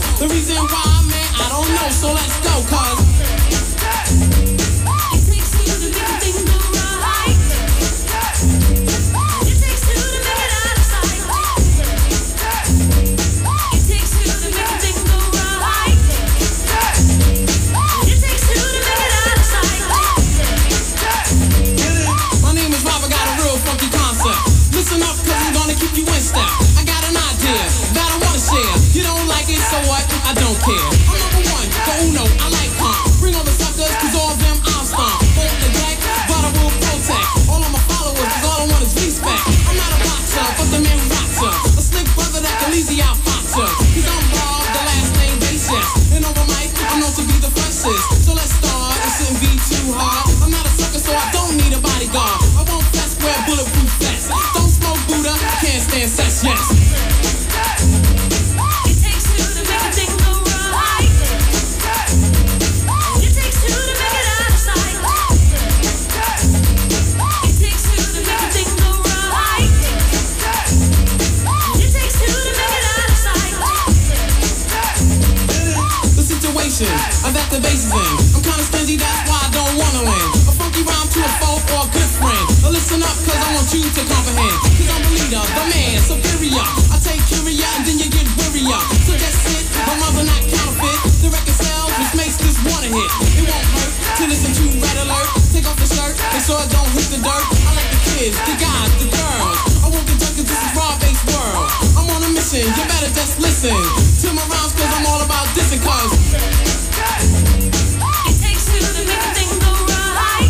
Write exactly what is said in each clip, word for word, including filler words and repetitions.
The reason why, man, I don't know. So let's go, cause it takes two to make a thing go right. It takes two to make it out of sight. It takes two to make a thing go right. It takes two to make it out of sight. my name is Rob, I got a real funky concept. Listen up, cause I'm gonna keep you in step. I got an idea that I wanna share. You don't like it, so what? I don't care. I'm number one, the uno, I like calm. Bring all the suckers, cause all of them I'll stomp. Hold the deck, but I will protect all of my followers, cause all I want is respect. I'm not a boxer, but the man who rocks her. A slick brother that can easy out fox her. Cause I'm Rob, the last name basis. And over mic, I'm known to be the freshest. So let's start, it shouldn't be too hard. I'm not a sucker, so I don't need a bodyguard. I won't fess, wear bulletproof vest. Don't smoke Buddha, can't stand sex, yes. It takes two to make a thing go right. It takes two to make it out of sight. It takes two to make a thing go right. It takes two to make it out of sight. The situation I'm at the basis in. I'm kinda stingy, that's why I don't wanna win. A funky rhyme to a foe or a good friend. Now listen up, cause I want you to comprehend. Cause I'm the leader, the man, superior. I take curia and then you get wearier. So that's it, my mother not counterfeit. The record sells, which makes this one a hit. It won't hurt to listen to Red Alert. Take off the shirt, make sure it don't hit the dirt. I like the kids, the guys, the girls. I won't get drunk cause this is raw-based world. I'm on a mission, you better just listen to my rhymes cause I'm all about dissing cause It takes two to make a thing go right.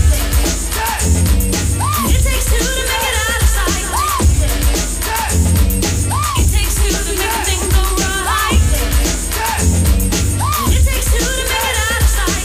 It takes two to make it out of sight. It takes two to make a thing go right. It takes two to make it out of sight.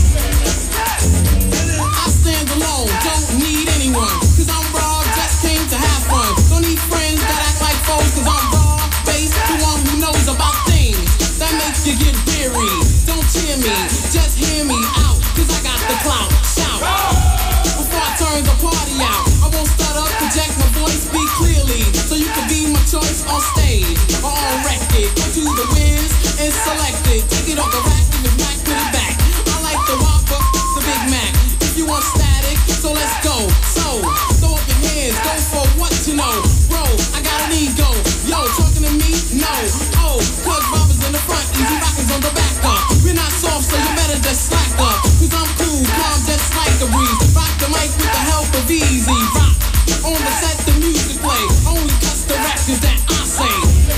I stand alone, don't need anyone. Cause I'm raw, just came to have fun. Don't need friends that act like foes. Cause I'm raw, based, the one who knows about things that makes you get weary. Don't cheer me, just hear me out. Cause I got the clout, shout. Before I turn the party out, I won't stutter, project my voice, speak clearly. So you can be my choice on stage or on record. Go to the whiz and select it. Take it off the rack and the rack, put it back. I like the Whopper, the Big Mac. If you want static, so let's go. So, throw up your hands, go for what you know. Bro, I got an ego. Yo, talking to me? No. Oh, cause Robbers in the front, easy rockers on the back up. We're not soft, so you better just slack up. Cause I'm cool, calm, just like a breeze. Rock the mic with the help of Easy Rock. On the set, the music play. Only cuss the records that I say.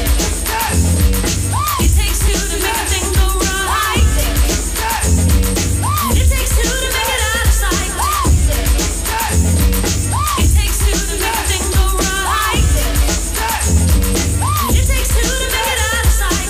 It takes two to make a thing go right. It takes two to make it out of sight. It takes two to make a thing go right. It takes two to make it out of sight.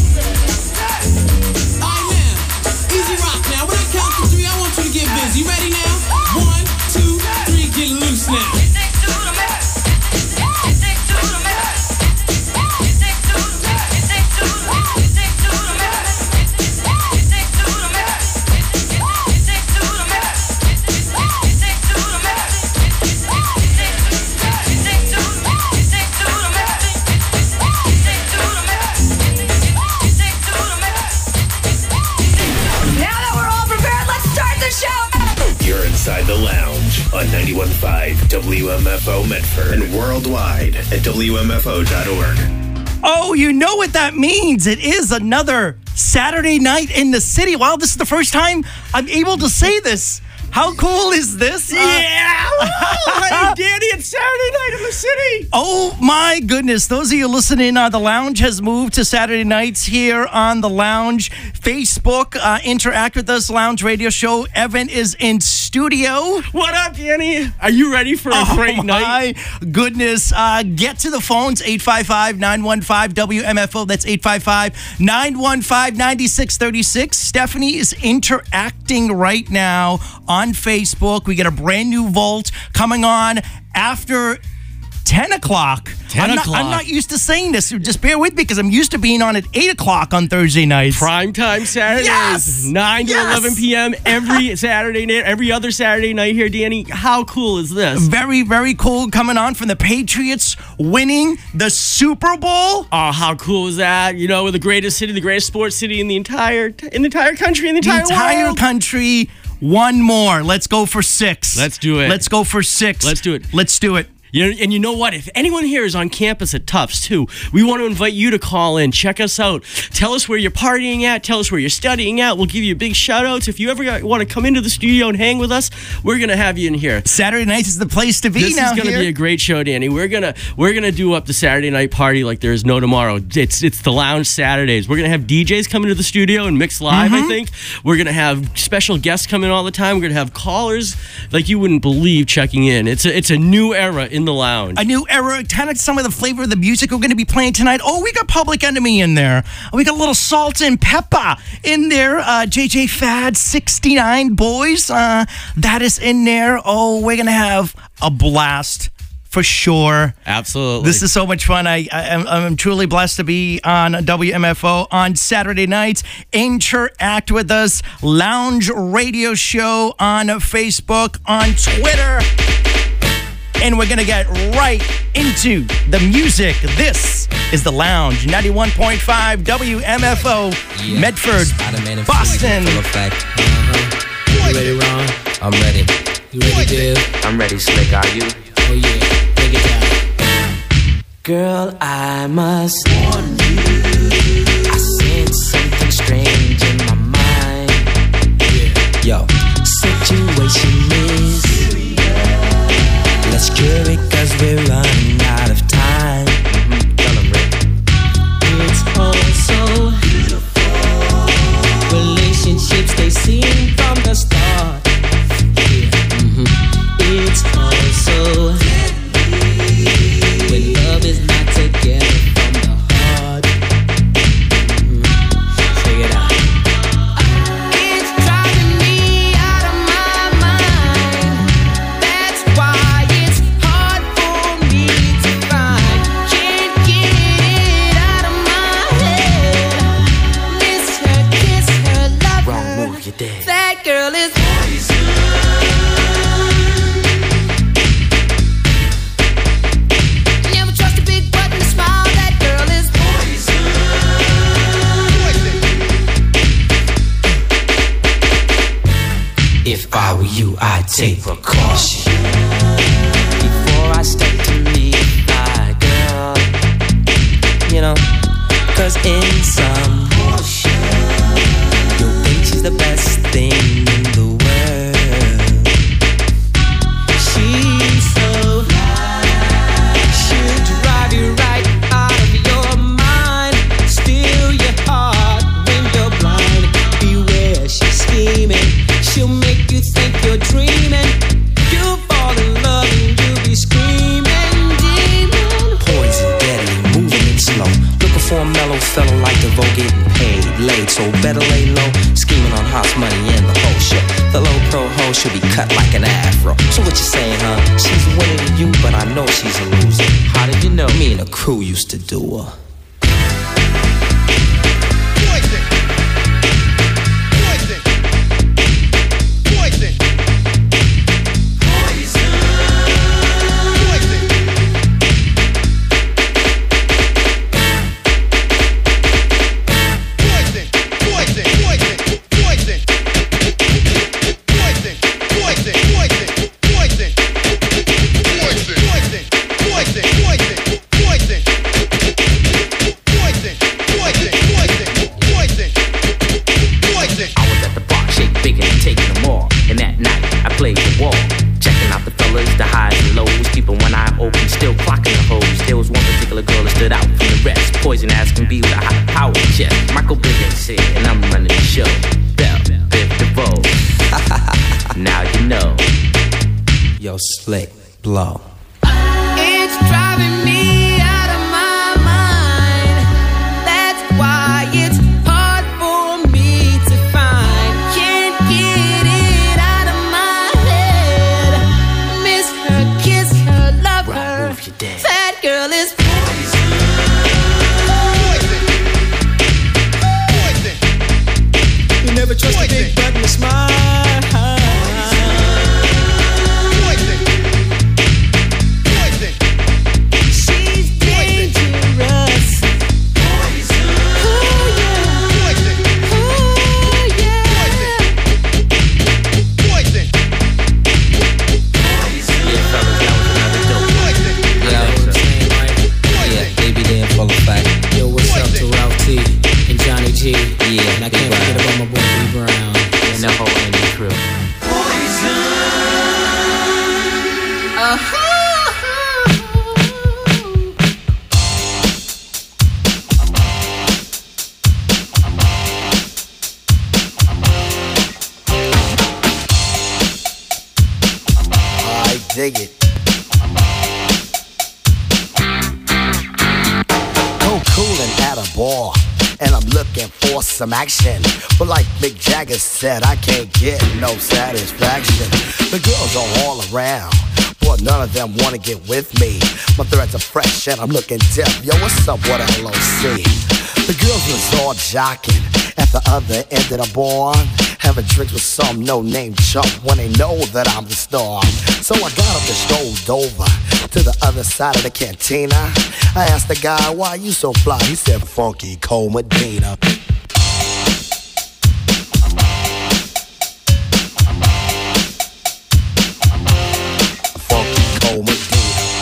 Alright now, Easy Rock now. When I count to three, I want you to get busy. Ready now? One, two, three, get loose now. It takes two to make. It takes two to make. It takes two. It takes two. It takes two to make. It takes two to make. It takes two to make. It takes two to make. It takes two. It takes two to make. It takes two to make. It takes two to make. Now that we're all prepared, let's start the show. You're inside the lounge on ninety-one point five W M F O Medford and worldwide at W M F O dot org. Oh, you know what that means. It is another Saturday night in the city. Wow, this is the first time I'm able to say this. How cool is this? Uh, Yeah! Hey, Danny, it's Saturday night in the city. Oh my goodness. Those of you listening, uh, the lounge has moved to Saturday nights here on the lounge. Facebook, uh, interact with us, Lounge Radio Show. Evan is in studio. What up, Danny? Are you ready for a Oh great night? my goodness. Uh, get to the phones, eight five five, nine one five, W M F O. That's eight five five, nine one five, nine six three six. Stephanie is interacting right now on Facebook. We get a brand new vault coming on after ten o'clock. ten I'm o'clock. Not, I'm not used to saying this. Just bear with me because I'm used to being on at eight o'clock on Thursday nights. Prime time Saturdays, Yes! nine to Yes! eleven p.m. every Saturday night, every other Saturday night here, Danny. How cool is this? Very, very cool coming on from the Patriots winning the Super Bowl. Oh, how cool is that? You know, the greatest city, the greatest sports city in the entire in the entire country, in the The entire, entire world. country. One more. Let's go for six. Let's do it. Let's go for six. Let's do it. Let's do it. You know, and you know what? If anyone here is on campus at Tufts, too, we want to invite you to call in. Check us out. Tell us where you're partying at. Tell us where you're studying at. We'll give you big shout-outs. If you ever want to come into the studio and hang with us, we're going to have you in here. Saturday nights is the place to be This now is going to here. be a great show, Danny. We're gonna we're gonna do up the Saturday night party like there's no tomorrow. It's it's the Lounge Saturdays. We're gonna have D Js come into the studio and mix live. Mm-hmm. I think we're gonna have special guests come in all the time. We're gonna have callers like you wouldn't believe checking in. It's a it's a new era in the lounge. A new era, kind of some of the flavor of the music we're going to be playing tonight. Oh, we got Public Enemy in there. We got a little Salt and Pepper in there. Uh, J J Fad, sixty-nine Boys. Uh, that is in there. Oh, we're going to have a blast for sure. Absolutely. This is so much fun. I, I, I'm, I'm truly blessed to be on W M F O on Saturday nights. Interact with us. Lounge Radio Show on Facebook, on Twitter. And we're going to get right into the music. This is The Lounge, ninety-one point five W M F O, Yeah. Medford, Spider-Man and Boston. Fury, full effect. Uh-huh. You ready, Ron? I'm ready. You ready, Dave? I'm ready, Slick, are you? Oh yeah, take it down. Girl, I must warn you. I sense something strange in my mind. Yeah. Yo, situation is let's cure it cause we're running out of time. Mm-hmm. Tell 'em, Rick. It's all so beautiful. Relationships, they seem from the start. Yeah. Mm-hmm. It's all so deadly when love is not together from the heart. Mm-hmm. Check it out. It's driving me out of my mind. That's why it's hard for me to find. Can't get it out of my head. Miss her, kiss her, love Wrong her. move, you're dead. That girl is poison. Never trust a big button to smile. That girl is poison. If I were you, I'd take precaution before I step to meet my girl. You know, cause in some motion, you'll think she's the best thing in the world. She's so fly, she'll drive you right out of your mind, steal your heart when you're blind. Beware, she's scheming, she'll make you think you're dreaming. You'll fall in love and you'll be screaming, demon. Poison, deadly, moving it slow. Looking for a mellow fellow like DeVoe, getting paid, laid, so better lay low. Scheming on hot money and the whole shit. The low pro hoe should be cut like an afro. So what you saying, huh? She's winning to you, but I know she's a loser. How did you know? Me and the crew used to do her. I was at the bar, shake big and taking them all. And that night, I played the wall. Checking out the fellas, the highs and lows. Keeping one eye open, still clocking the hoes. There was one particular girl that stood out from the rest. Poison as can be with a high power chest. Michael Biggins here, and I'm running the show. Bell, Biff DeVoe. Now you know. Yo, Slick, blow. It's driving me out of my mind. That's why it's hard for me to find. Can't get it out of my head. Miss her, kiss her, love Wrong her. move, you're dead. Yeah, And I can't forget about my boy B Brown. and the whole Andy crew. I dig it. Go coolin' at a bar, and I'm looking for some action. But like Mick Jagger said, I can't get no satisfaction. The girls are all around, but none of them wanna get with me. My threads are fresh and I'm looking deaf. Yo, what's up, what L O C? The girls was all jocking at the other end of the bar, having drinks with some no-name chump when they know that I'm the star. So I got up and strolled over to the other side of the cantina. I asked the guy, why you so fly? He said, Funky Cole Medina. Funky Cole Medina.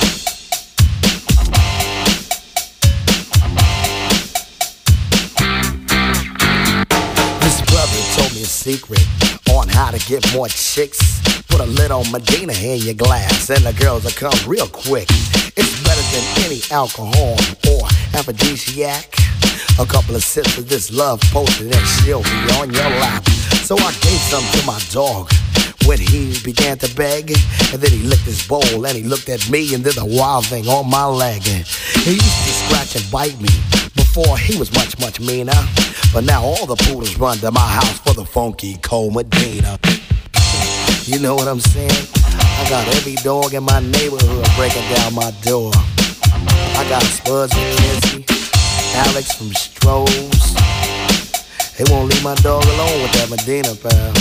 This brother told me a secret on how to get more chicks. Put a little Medina in your glass and the girls will come real quick. It's better than any alcohol or aphrodisiac. A couple of sips of this love potion and she'll be on your lap. So I gave some to my dog when he began to beg. And then he licked his bowl and he looked at me and did a wild thing on my leg. He used to scratch and bite me before he was much, much meaner. But now all the poodles run to my house for the Funky Cole Medina. You know what I'm saying? I got every dog in my neighborhood breaking down my door. I got Spuds McKenzie, Alex from Strohs. They won't leave my dog alone with that Medina, pal.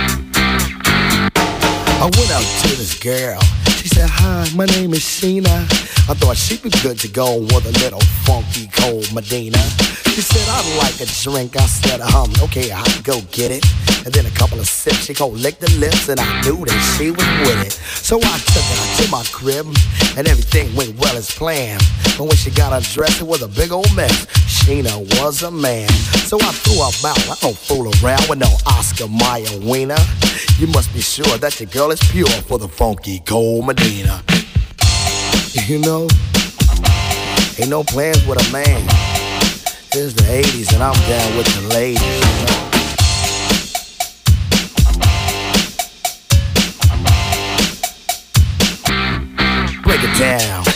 I went out to this girl. She said, hi, my name is Sheena. I thought she'd be good to go with a little Funky Cole Medina. She said, I'd like a drink. I said, um, okay, I'll go get it. And then a couple of sips, she gon' lick the lips, and I knew that she was with it. So I took her to my crib, and everything went well as planned. But when she got undressed, it was a big old mess. Sheena was a man. So I threw her out. I don't fool around with no Oscar Mayer wiener. You must be sure that your girl is pure for the Funky Cole Medina. You know, ain't no plans with a man. It's the eighties and I'm down with the ladies, you know. Break it down.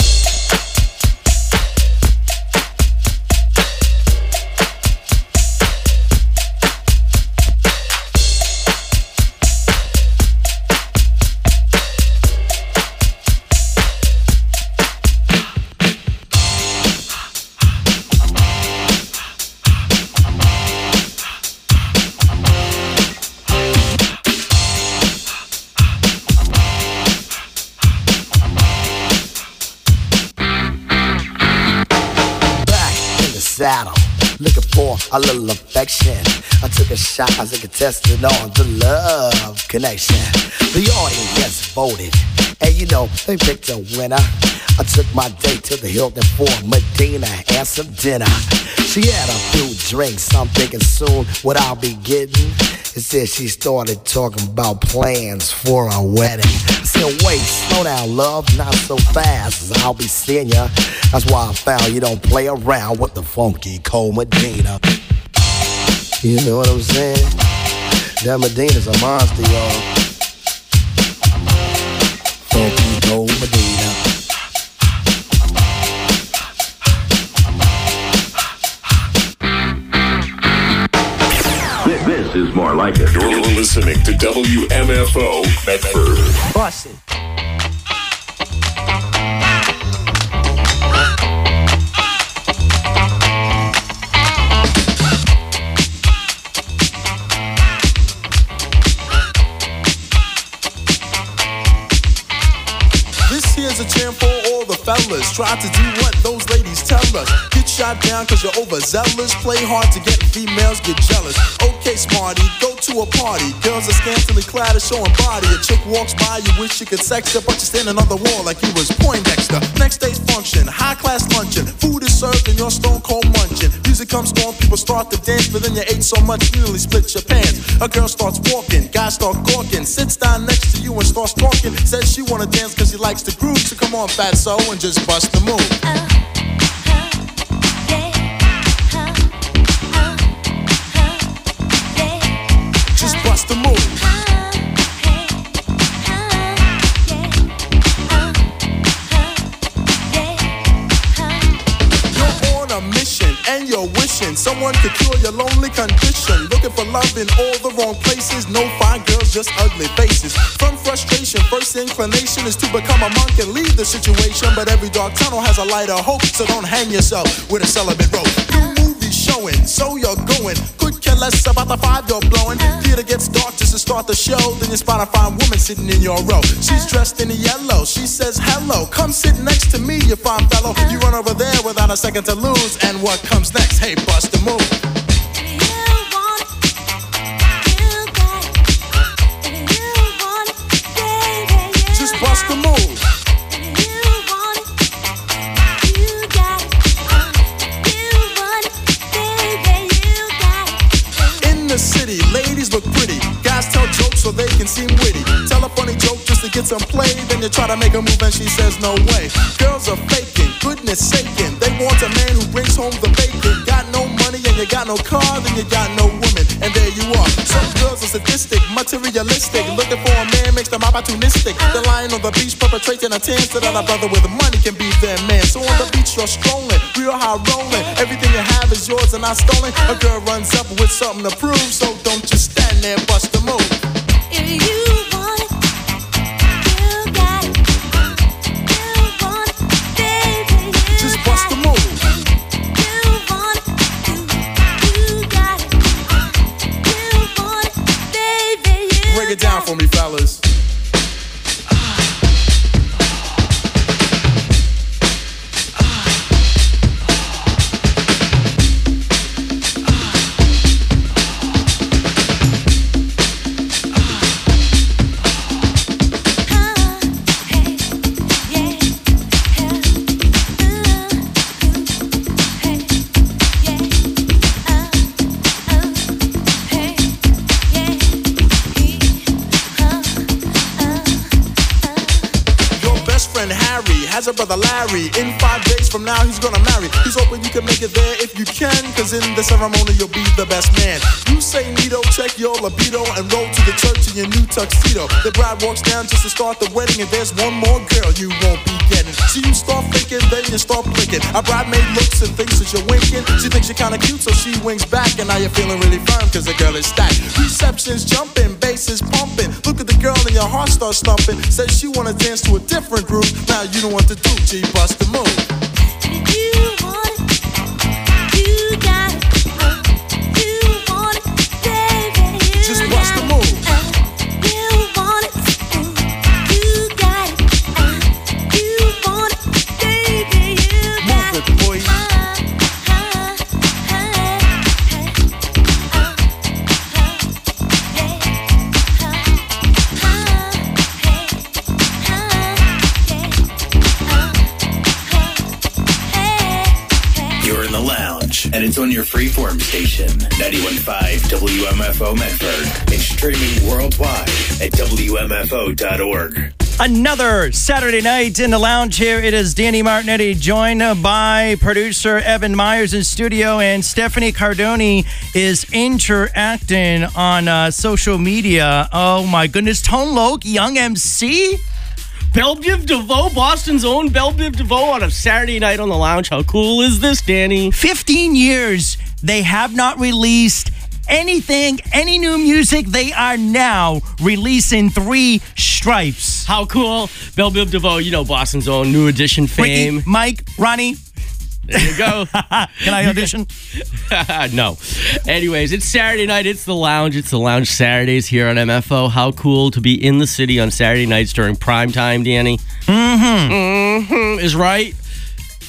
Saddle, looking for a little affection. I took a shot as a contestant on the love connection. The audience voted, and you know, they picked a winner. I took my date to the Hilton for Medina and some dinner. She had a few drinks, I'm thinking soon what I'll be getting. It said she started talking about plans for a wedding. I said, wait, slow down, love, not so fast, I'll be seeing ya. That's why I found you don't play around with the Funky Cole Medina. You know what I'm saying? That Medina's a monster, y'all. Funky Cole Medina. This is more like it. You're listening to W M F O Medford. Bust it. This here's a jam for all the fellas. Try to do what those ladies tell us. Get shot down cause you're overzealous. Play hard to get females, get jealous. Okay, smarty, go to a party. Girls are scantily clad and showing body. A chick walks by, you wish you could sex her, but you're standing on the wall like you was Poindexter. Next day's function, high class luncheon. Food is served and you're stone cold munching. Music comes on, people start to dance, but then you ate so much you nearly split your pants. A girl starts walking, guys start gawking, sits down next to you and starts talking. Says she wanna dance cause she likes the groove. So come on, fatso, and just bust the move. Just bust the move. You're on a mission and you're wishing someone could cure your lonely condition. Looking for love in all the wrong places. No fine girls, just ugly faces. From frustration, first inclination is to become a monk and leave the situation. But every dark tunnel has a light of hope, so don't hang yourself with a celibate rope. New movie showing, so you're going. Could care less about the five you're blowing. Theater gets dark just to start the show. Then you spot a fine woman sitting in your row. She's dressed in yellow, she says hello. Come sit next to me, you fine fellow. You run over there without a second to lose. And what comes next? Hey, bust the move. Bust the move. In the city, ladies look pretty. Guys tell jokes so they can seem witty. Tell a funny joke just to get some play. Then you try to make a move and she says no way. Girls are faking, goodness saking. They want a man who brings home the bacon. Got no money and you got no car, then you got no woman. And there you are. Some girls are sadistic, materialistic. Looking for a man makes them opportunistic. They're lying on the beach perpetrating a tan so that a brother with money can be their man. So on the beach you're strolling, real high rolling. Everything you have is yours and not stolen. A girl runs up with something to prove, so don't just stand there, bust the move. If you want it, you got it. You want it, baby, you just bust the move. You want it, you, you got it. You want it, baby, you Break it down for me, fellas. Has a brother Larry. In five days from now he's gonna marry. He's hoping you can make it there if you can, cause in the ceremony you'll be the best man. You say neato, check your libido, and roll to the church in your new tuxedo. The bride walks down just to start the wedding, and there's one more girl you won't be getting. So you start thinking, then you start blinking. A bridemaid looks and thinks that you're winking. She thinks you're kinda cute, so she winks back, and now you're feeling really firm cause the girl is stacked. Reception's jumping, bass is pumping. Look at the girl and your heart starts thumping. Says she wanna dance to a different group. Now you don't want to do, G, bust the move. You want it, you got it. You want it, baby, you just got bust the it. move. You want it, you got it. You want it, baby, you got it. Move it, boy. And it's on your freeform station, ninety-one point five W M F O Medford, and streaming worldwide at W M F O dot org. Another Saturday night in the lounge here. It is Danny Martinetti, joined by producer Evan Myers in studio, and Stephanie Cardoni is interacting on uh, social media. Oh my goodness, Tone Loc, Young M C? Belle Biv DeVoe, Boston's own Belle Biv DeVoe on a Saturday night on the lounge. How cool is this, Danny? fifteen years, they have not released anything, any new music. They are now releasing Three Stripes. How cool. Belle Biv DeVoe, you know, Boston's own New Edition fame. Ricky, Mike, Ronnie. There you go. Can I audition? No. Anyways, it's Saturday night. It's the lounge. It's the lounge Saturdays here on M F O. How cool to be in the city on Saturday nights during prime time, Danny. Mm-hmm. Mm-hmm. Is right.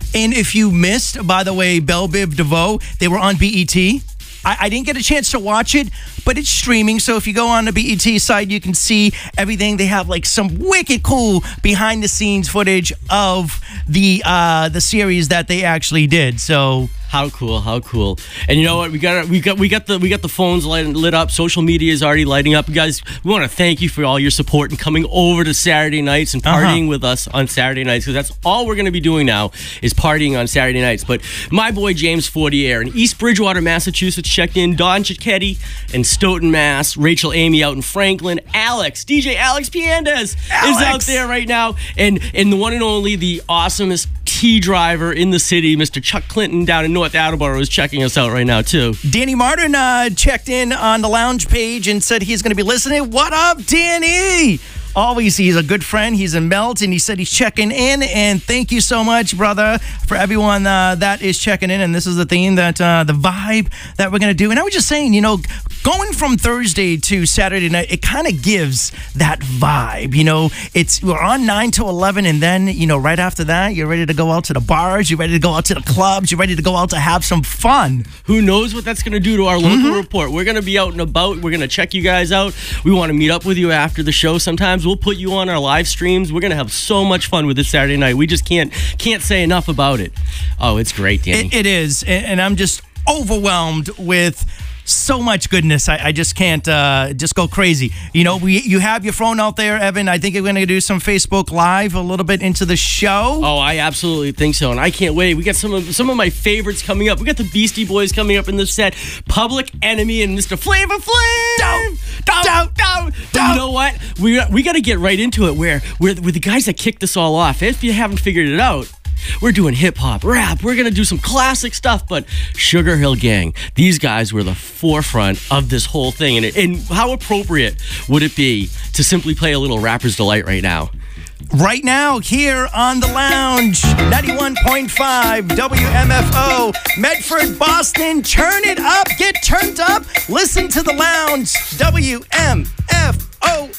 And if you missed, by the way, Belle Biv DeVoe, they were on B E T. I, I didn't get a chance to watch it, but it's streaming. So if you go on the B E T site, you can see everything. They have like some wicked cool behind the scenes footage of the uh, the series that they actually did. So how cool, how cool. And you know what? We got we got we got the we got the phones lit, lit up. Social media is already lighting up. You guys, we want to thank you for all your support and coming over to Saturday nights and partying Uh-huh. with us on Saturday nights, because that's all we're going to be doing now is partying on Saturday nights. But my boy James Fortier in East Bridgewater, Massachusetts checked in. Don Cicchetti in Stoughton, Mass. Rachel Amy out in Franklin. Alex, D J Alex Piandes is out there right now. And and the one and only, the awesomest T driver in the city, Mister Chuck Clinton down in North Attleboro, is checking us out right now too. Danny Martin uh, checked in on the lounge page and said he's going to be listening. What up, Danny? Always, he's a good friend. He's in Melt, and he said he's checking in. And thank you so much, brother, for everyone uh, that is checking in. And this is the theme that uh, the vibe that we're going to do. And I was just saying, you know, going from Thursday to Saturday night, it kind of gives that vibe. You know, it's we're on nine to eleven, and then, you know, right after that, you're ready to go out to the bars, you're ready to go out to the clubs, you're ready to go out to have some fun. Who knows what that's going to do to our local mm-hmm. report? We're going to be out and about. We're going to check you guys out. We want to meet up with you after the show sometimes. We'll put you on our live streams. We're going to have so much fun with this Saturday night. We just can't can't say enough about it. Oh, it's great, Danny. It, it is, and, and I'm just overwhelmed with so much goodness. I, I just can't uh, just go crazy. You know, we you have your phone out there, Evan. I think we're going to do some Facebook Live a little bit into the show. Oh, I absolutely think so, and I can't wait. We got some of some of my favorites coming up. We got the Beastie Boys coming up in this set. Public Enemy and Mister Flavor Flav. Don't, don't, don't, don't. But you know what? We we got to get right into it. Where we're, we're the guys that kicked this all off. If you haven't figured it out, we're doing hip-hop, rap, we're going to do some classic stuff, but Sugar Hill Gang, these guys were the forefront of this whole thing, and, it, and how appropriate would it be to simply play a little Rapper's Delight right now? Right now, here on the lounge, ninety-one point five W M F O, Medford, Boston. Turn it up, get turned up, listen to the lounge, W M F O.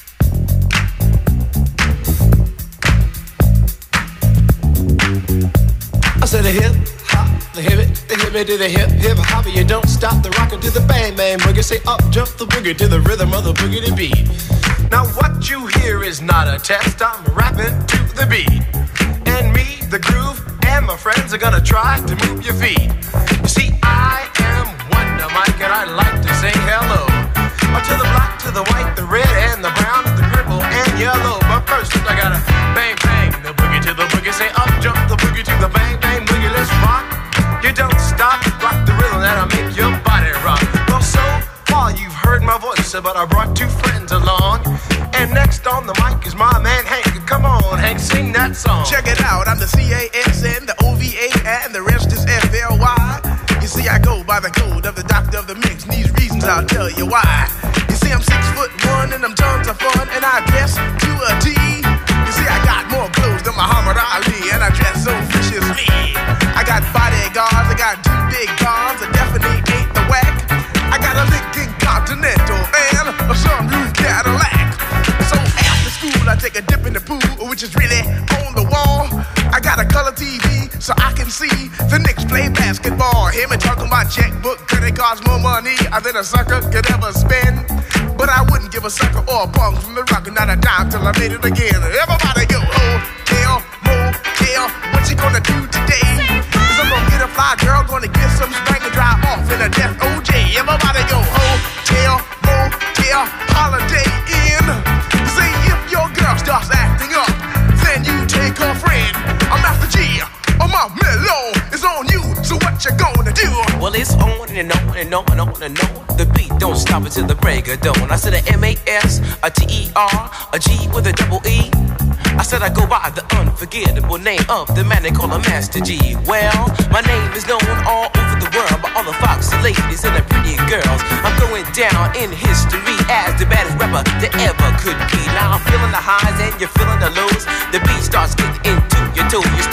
I said a hip hop, the hip it, the hip it to the hip hip hop. You don't stop the rocker to the bang bang boogie. Say up jump the boogie to the rhythm of the boogie to beat. Now what you hear is not a test. I'm rapping to the beat, and me, the groove, and my friends are gonna try to move your feet. You see, I am Wonder Mike, and I like to say hello to the black, to the white, the red, and the brown, the purple, and yellow. But first, I gotta bang bang the boogie to the boogie. Say up jump the boogie to the bang bang boogie. Let's rock. You don't stop, rock the rhythm that'll make your body rock. Well, so far you've heard my voice, but I brought two friends along. And next on the mic is my man Hank. Come on, Hank, sing that song. Check it out, I'm the C A S N, the O V A, and the rest is F L Y. You see, I go by the code of the doctor of the mix, and these reasons I'll tell you why. You see, I'm six foot one, and I'm tons of fun, and I dress to a T. You see, I got more clothes than Muhammad Ali, and I dress so viciously. I got bodyguards, I got two big guns, I definitely ain't the whack. I got a Lincoln Continental and a sunroof Cadillac. So after school, I take a dip in the pool, which is really on the wall. I got a color T V so I can see the Knicks play basketball. Hear me talking about checkbook, credit cards, more money than a sucker could ever spend. But I wouldn't give a sucker or a punk from the rock, not a dime till I made it again. Everybody go, hotel, motel, what you gonna do today? Cause I'm gonna get a fly girl, gonna get some spank and drive off in a death O J. Everybody go, hotel, motel, holiday inn. See, if your girl starts acting up, then you take her friend. I'm Master G, oh my mellow is on you, so what you gonna do? Well, it's on and on and on and on and on. The beat don't stop until the break of dawn. I said a M A S, a T E R, a G with a double E. I said I go by the unforgettable name of the man they call a Master G. Well, my name is known all over the world by all the foxy ladies and the pretty girls. I'm going down in history as the baddest rapper that ever could be. Now I'm feeling the highs and you're feeling the lows. The beat starts getting into your toe. You start pumping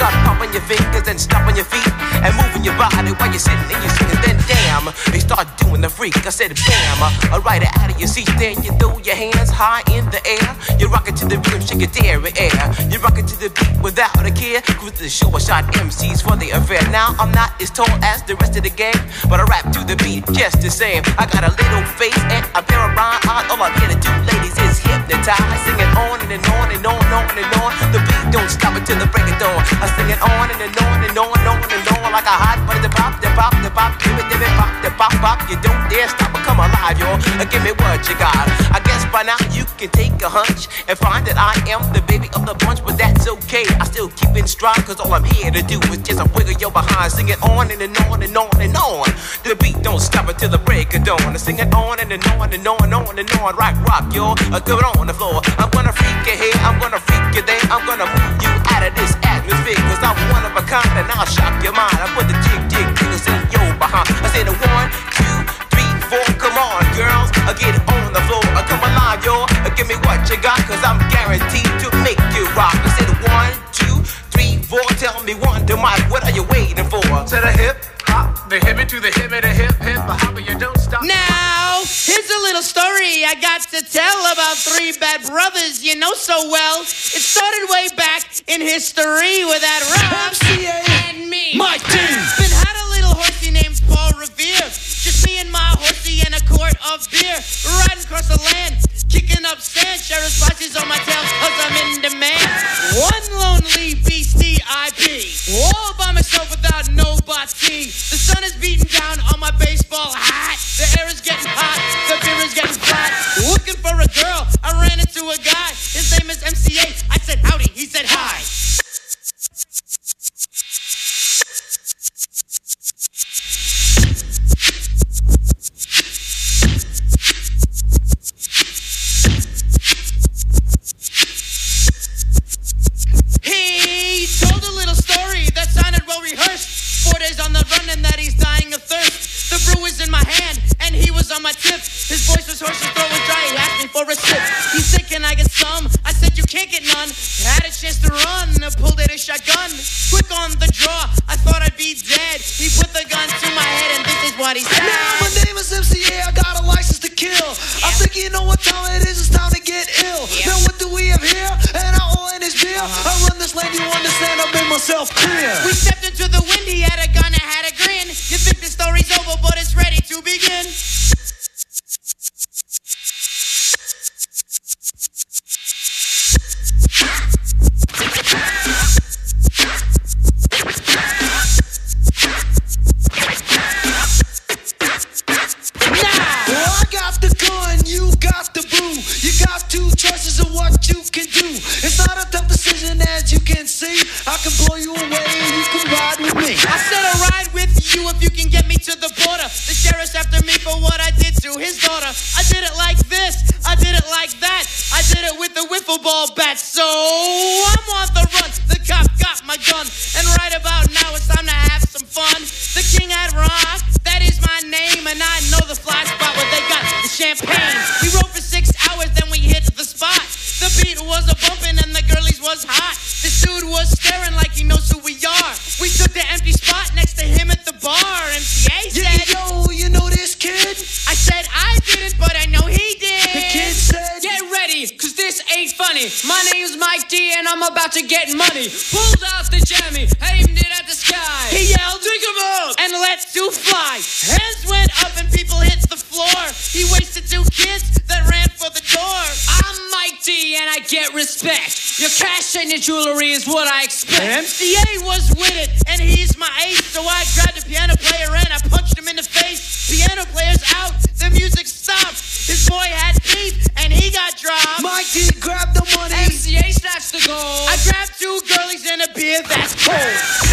on your fingers and stop on your feet and moving your body while you're sitting and you're singing. Then damn, they start doing the freak. I said bam, alright out of your seat. Then you throw your hands high in the air. You rock it to the rhythm, shake your dairy air. You rock it to the beat without a care. Cruise to the show, I shot M Cs for the affair. Now I'm not as tall as the rest of the gang, but I rap to the beat just the same. I got a little face and a pair of rhyme eyes. All I'm here to do, ladies, is hypnotize. Sing it on and, and on and on and on and on. The beat don't stop until the break of dawn. I sing it on and, and on and on and on and on like a hot butter. The pop, the pop, the pop, give it, give it, pop, the pop, pop. You don't dare stop or come alive, y'all. Give me what you got. I guess by now you can take a hunch and find that I am the baby of the bunch, but that's okay. I still keep in stride, cause all I'm here to do is just a wiggle your behind. Sing it on and, and on and on and on. The beat don't stop until the break of dawn. I sing it on and, and on and on and on and on. Rock, rock, y'all. Uh, give it on the floor. I'm gonna freak you here, I'm gonna freak you there. I'm gonna move you out of this atmosphere, cause I'm one of a kind and I'll shock your mind. I put the jig, jig, jiggles in your behind. I say the one, two, three, four. Come on, girls, I get it on the floor. I come alive, y'all. Give me what you got, cause I'm guaranteed to make you rock. I say the one, two, three, four. Tell me one, to Mike, what are you waiting for? To the hip, hop, the hip, to the hip, the hip, hip, the hop, you don't stop. Now, here's a little story I got to tell about three bad brothers you know so well. It started way back in history with that Rob, M C A and me, Mike D. Been had a little horsey named Paul Revere. Just me and my horsey and a quart of beer. Riding across the land, kicking up sand. Sheriff's posses on my tail cause I'm in demand. One lonely beastie I be, all by myself without nobody. The sun is beating down on my baseball hat. The air is getting hot, the beer is getting flat. Looking for a girl, I ran into a guy. His name is M C A. I said howdy, he said hi. He told a little story that sounded well rehearsed. Four days on the run and that he's dying of thirst. The brew was in my hand and he was on my tip. His voice was hoarse, his throat was dry. He asked me for a sip. He said, can I get some? I said, you can't get none. Had a chance to run, I pulled out a shotgun. Quick on the draw, I thought I'd be dead. He put the gun to my head and this is what he said. Now my name is M C A, I got a license to kill. Yeah. I think you know what time it is, it's time to get ill. Yeah. Now what do we have here? And I oil in his beer. Uh-huh. I run this land, you understand, I made myself clear. We stepped into the wind, he had a gun, I had a grin. You think the story's over, but it's ready to begin. Choices of what you can do. It's not a tough decision, as you can see. I can blow you away and you can ride with me. I said I'll ride with you if you can get me to the border. The sheriff's after me for what I did to his daughter. I did it like this, I did it like that. I did it with a wiffle ball bat. So I'm on the run, the cop got my gun. And right about now it's time to have some fun. The king had rock, that is my name. And I know the fly spot where they got the champagne. We rode for six hours, then we hit the spot. The beat was a bumpin' and the girlies was hot. This dude was staring like he knows who we are. We took the empty spot next to him at the bar. M C A said, yo, you know this kid? I said I didn't, but I know he did. The kid said, get ready, cause this ain't funny. My name's Mike D and I'm about to get money. Pulled out the jammy, aimed it at the sky. He yelled, drink 'em up, and let two fly. Hands went up and people hit the floor. He wasted two kids that ran for the door. I'm Mike D and I get respect. Your cash and your jewelry is what I expect. M C A was with it and he's my ace. So I grabbed a piano player and I punched him in the face. Piano player's out, the music stopped. His boy had beef and he got dropped. Mike D grabbed the money. M C A snatched the gold. I grabbed two girlies and a beer that's cold.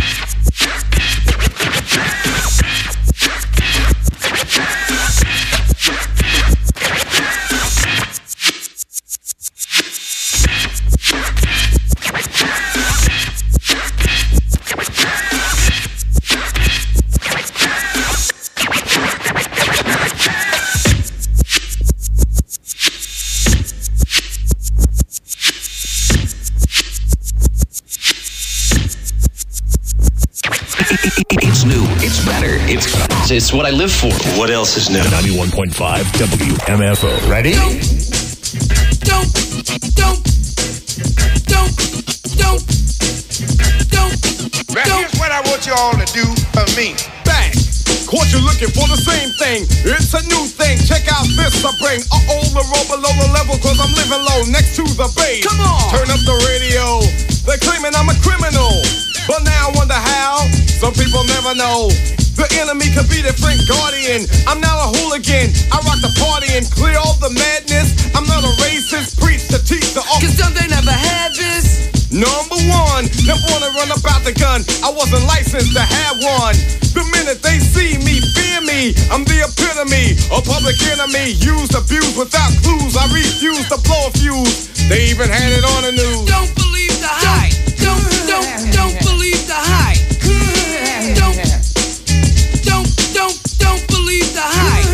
It's, it's what I live for. What else is new? ninety-one point five W M F O. Ready? Don't, don't, don't, don't, don't, don't. Right, here's what I want you all to do for me. Bang! Caught you looking for the same thing. It's a new thing. Check out this I bring. Uh-oh, the roll below the level, cause I'm living low next to the base. Come on! Turn up the radio. They're claiming I'm a criminal. But now I wonder how. Some people never know. The enemy could be their friend guardian. I'm not a hooligan. I rock the party and clear all the madness. I'm not a racist. Preach to teach the all. Cause some they never had this. Number one, never wanna run about the gun. I wasn't licensed to have one. The minute they see me, fear me. I'm the epitome, a public enemy. Used, abused without clues. I refuse to blow a fuse. They even had it on the news. Don't believe the hype. Don't, don't, don't believe the hype. Don't, don't, don't, don't believe the hype.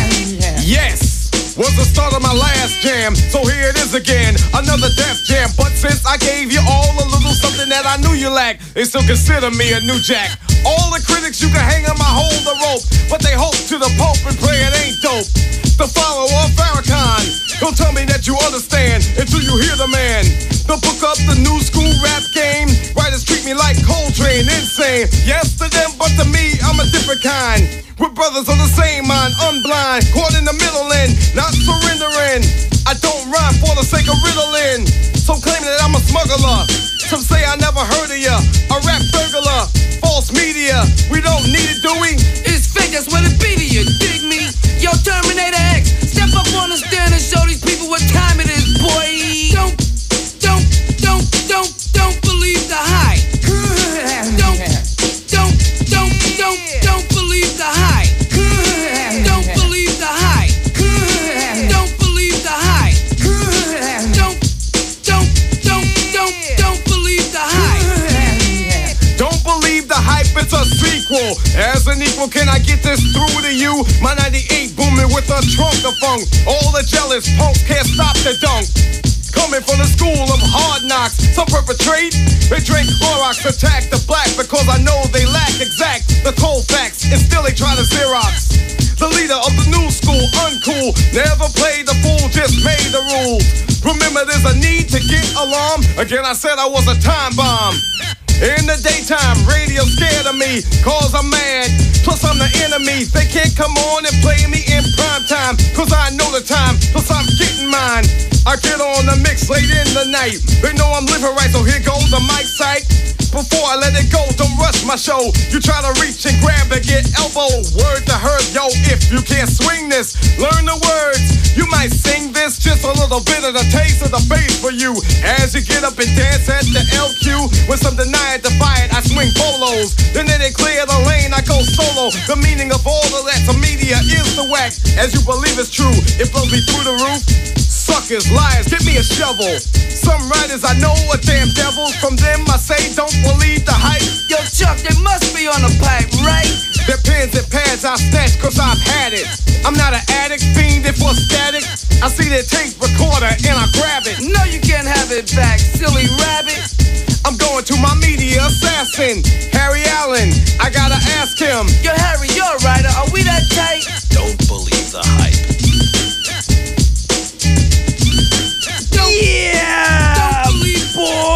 Yes, was the start of my last jam. So here it is again, another death jam. But since I gave you all a little something that I knew you lacked, they still consider me a new jack. All the critics you can hang on my hold the rope, but they hope to the Pope and pray it ain't dope. The follower of Farrakhan, don't tell me that you understand until you hear the man. The book up the new school rap game. Writers treat me like Coltrane, insane. Yes to them, but to me, I'm a different kind. We're brothers on the same mind, unblind, caught in the middle and not surrendering. I don't rhyme for the sake of riddling. Some claim that I'm a smuggler. Some say I never heard of ya. A rap burglar, false media. We don't need it, do we? It's fake, that's what it be to you, dig me? Yo, Terminator X, step up on the stand and show these people what time it is, boy. Don't, don't, don't, don't, don't believe the hype. Don't, don't, don't, don't, don't believe the hype. Don't believe the hype. Don't believe the hype. Don't, don't, don't, don't, don't believe the hype. Don't believe the hype, it's a sequel. As an equal, can I get this through to you? My ninety-eight booming with a trunk of funk. All the jealous punks can't stop the dunk. Coming from the school of hard knocks, some perpetrate. They drink Clorox, attack the black because I know they lack exact the cold facts, and still they try to Xerox. The leader of the new school, uncool, never played the fool, just made the rules. Remember, there's a need to get alarm. Again, I said I was a time bomb. In the daytime, radio scared of me, cause I'm mad. Plus I'm the enemy, they can't come on and play me in prime time, cause I know the time, plus I'm getting mine. I get on the mix late in the night. They know I'm living right, so here goes the mic sight. Before I let it go, don't rush my show. You try to reach and grab and get elbow. Word to her, yo, if you can't swing this, learn the words. You might sing this, just a little bit of the taste of the bass for you. As you get up and dance at the L Q, when some deny it, defy it, I swing bolos. Then they clear the lane, I go solo. The meaning of all of that to media is the whack. As you believe it's true, it blows me through the roof. Suckers, liars, give me a shovel. Some writers I know are damn devils. From them I say don't believe the hype. Yo, Chuck, they must be on the pipe, right? Their pens and pads I snatch cause I've had it. I'm not an addict, fiending for static. I see their tape recorder and I grab it. No, you can't have it back, silly rabbit. I'm going to my media assassin, Harry Allen. I gotta ask him. Yo, Harry, you're a writer. Are we that tight? Don't believe the hype. Yeah, don't believe, boy.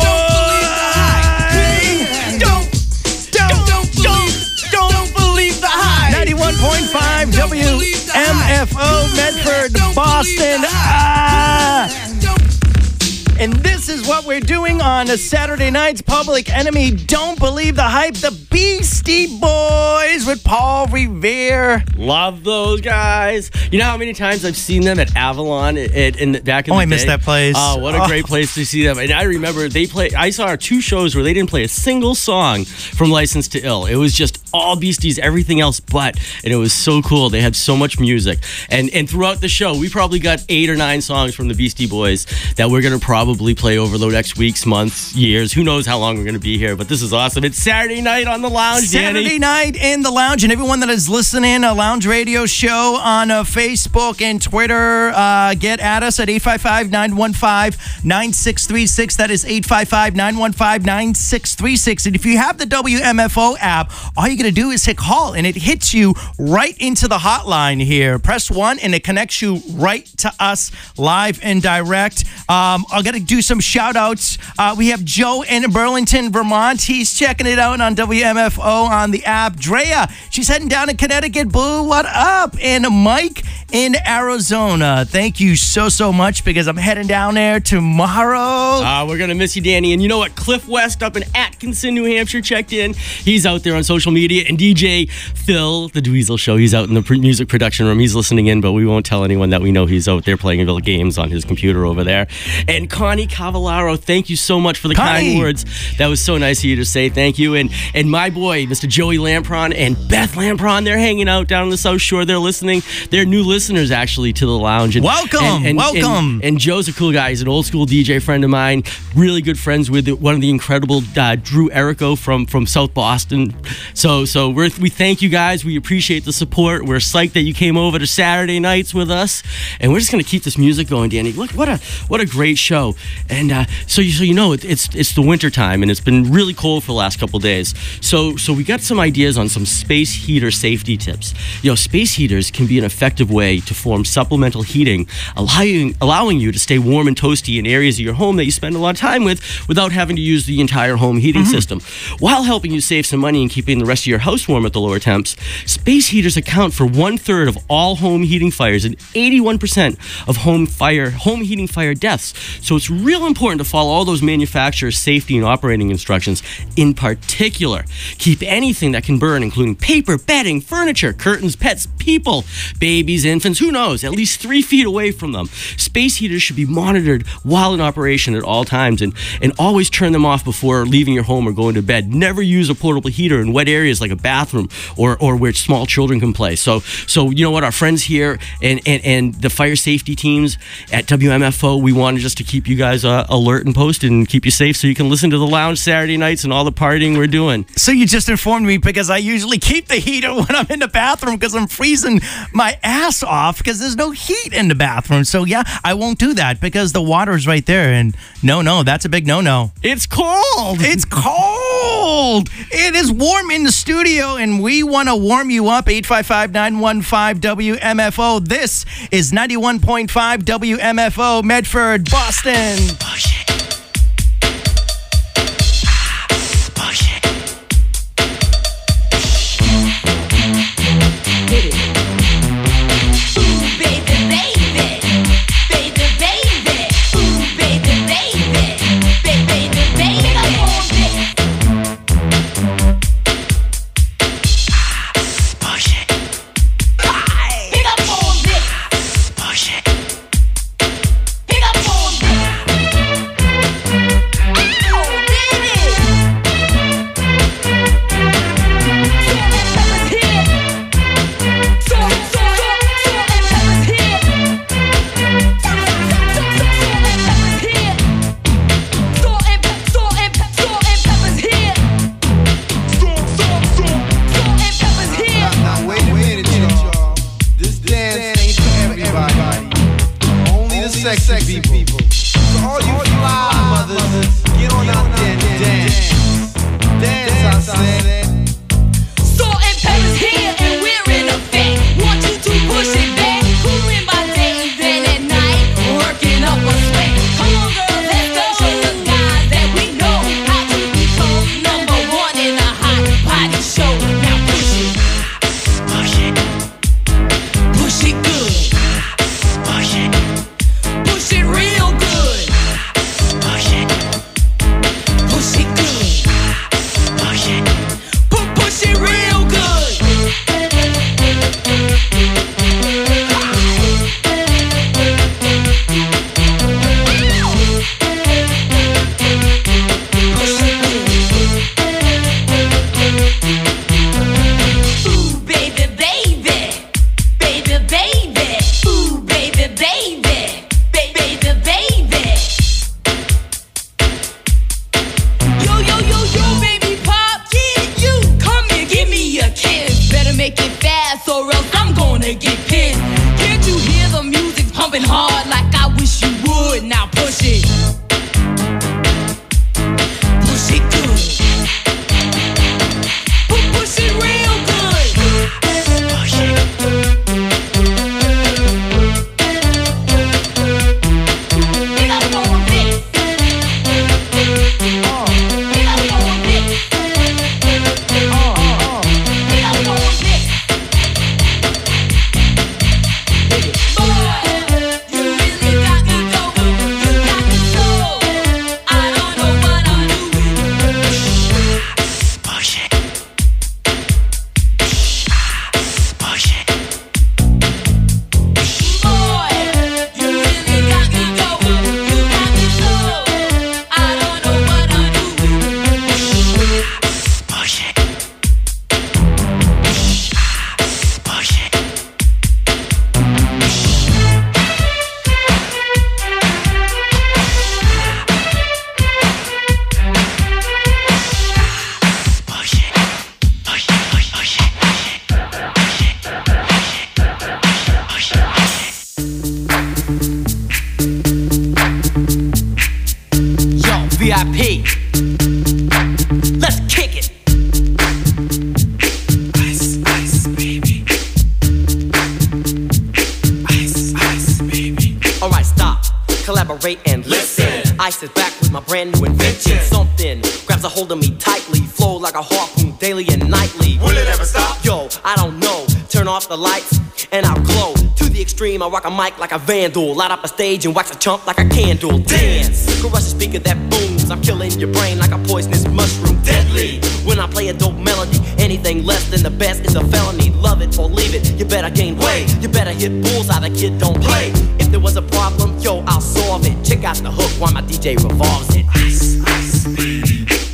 Don't believe the hype. Don't, don't, don't, don't, don't believe the hype. ninety-one point five W M F O, Medford, Boston. Ah. And this is what we're doing on a Saturday night's Public Enemy. Don't believe the hype. The Beastie Boys with Paul Revere. Love those guys. You know how many times I've seen them at Avalon at, at, in the, back in oh, the I day? missed that place. Oh, what a oh. great place to see them. And I remember they play. I saw two shows where they didn't play a single song from License to Ill. It was just all Beasties, everything else but. And it was so cool. They had so much music. And and throughout the show, we probably got eight or nine songs from the Beastie Boys that we're going to probably play over the next weeks, months, years. Who knows how long we're going to be here, but this is awesome. It's Saturday night on the lounge, Saturday Danny. night in the lounge, and everyone that is listening, a Lounge Radio Show on uh, Facebook and Twitter, uh, get at us at eight five five, nine one five, nine six three six. That is eight five five, nine one five, nine six three six. And if you have the W M F O app, all you got to do is hit call, and it hits you right into the hotline here. Press one, and it connects you right to us live and direct. Um, I'm going to do some shout-outs. Uh, we have Joe in Burlington, Vermont. He's checking it out on W M F O on the app. Drea, she's heading down to Connecticut. Boo, what up? And Mike in Arizona. Thank you so, so much, because I'm heading down there tomorrow. Uh, we're going to miss you, Danny. And you know what? Cliff West up in Atkinson, New Hampshire checked in. He's out there on social media. And D J Phil, the Dweezil Show, he's out in the pre- music production room. He's listening in, but we won't tell anyone that we know he's out there playing little games on his computer over there. And Connie Cavallaro, thank you so much for the Connie. kind words. That was so nice of you to say. Thank you. And and my boy, Mister Joey Lampron and Beth Lampron, they're hanging out down on the South Shore. They're listening. They're new listeners, actually, to the lounge. And, welcome. And, and, welcome. And, and Joe's a cool guy. He's an old school D J friend of mine. Really good friends with one of the incredible uh, Drew Erico from, from South Boston. So so we're, we thank you guys. We appreciate the support. We're psyched that you came over to Saturday nights with us. And we're just going to keep this music going, Danny. Look, what a what a great show. And uh, so you so you know it, it's it's the winter time, and it's been really cold for the last couple days. So so we got some ideas on some space heater safety tips. You know, space heaters can be an effective way to form supplemental heating, allowing allowing you to stay warm and toasty in areas of your home that you spend a lot of time with without having to use the entire home heating Mm-hmm. system, while helping you save some money and keeping the rest of your house warm at the lower temps. Space heaters account for one third of all home heating fires and eighty-one percent of home fire home heating fire deaths. So it's real important to follow all those manufacturers' safety and operating instructions. In particular, keep anything that can burn, including paper, bedding, furniture, curtains, pets, people, babies, infants, who knows, at least three feet away from them. Space heaters should be monitored while in operation at all times, and, and always turn them off before leaving your home or going to bed. Never use a portable heater in wet areas like a bathroom or, or where small children can play. So, so you know what, our friends here and, and, and the fire safety teams at W M F O, we wanted just to keep you guys uh, alert and posted and keep you safe so you can listen to the lounge Saturday nights and all the partying we're doing. So you just informed me, because I usually keep the heater when I'm in the bathroom because I'm freezing my ass off because there's no heat in the bathroom. So yeah, I won't do that because the water's right there. And no, no, that's a big no-no. It's cold. It's cold. It is warm in the studio, and we want to warm you up. eight five five, nine one five, W M F O. This is ninety-one point five W M F O, Medford, Boston. Sexy people. So all you fly mothers, get on out there and dance. Dance, I said. Salt and pepper's here and we're in effect. Want you to push it back. Cooling by day and then at night, working up a sweat. Come on, girl, let's go. Show the guys that we know how to become number one in a hot body show. Now push it, push it, push it good, push it. Push it real good. Push it. Push it good. Push it. Pu- push it real good. Ooh, baby, baby. Baby, baby. Ooh, baby, baby. Baby, baby. Yo, yo, yo, yo, baby pop, yeah, you. Come here, give me a kiss. Better make it fast or else I'm gonna get pissed. Can't you hear the music pumping hard like I wish you would? Now push it. Push it good. Pu- Push it real I P. Let's kick it. Ice, ice, baby. Ice, ice, baby. Alright, stop, collaborate and listen. Ice is back with my brand new invention. Something grabs a hold of me tightly, flow like a harpoon daily and nightly. Will it ever stop? Yo, I don't know. Turn off the lights and I'll glow. To the extreme, I rock a mic like a vandal. Light up a stage and wax a chump like a candle. Dance, crush a speaker that booms. I'm killing your brain like a poisonous mushroom. Deadly, when I play a dope melody. Anything less than the best is a felony. Love it or leave it, you better gain weight. You better hit bullseye, the kid don't play. If there was a problem, yo, I'll solve it. Check out the hook while my D J revolves it. Ice, ice, baby.